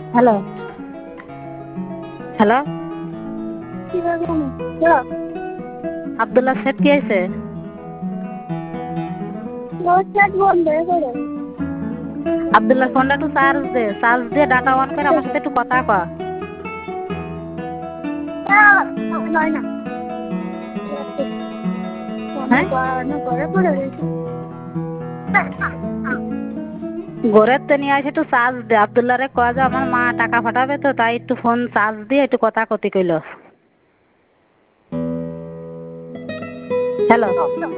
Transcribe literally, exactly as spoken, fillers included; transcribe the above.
Hello hello Abdullah set কি হয়েছে? আব্দুল্লাহ ফোনটা একটু চার্জ দে, চার্জ দিয়ে ডাটা অন করে আমার সাথে একটু কথা কয়। হ্যাঁ ঘরের তো নিয়ে আসে একটু চার্জ দে। আব্দুল্লাহ রে কয় যে আমার মা টাকা পাঠাবে তো, তাই একটু ফোন চার্জ দিয়ে একটু কথা কতি কইল। হ্যালো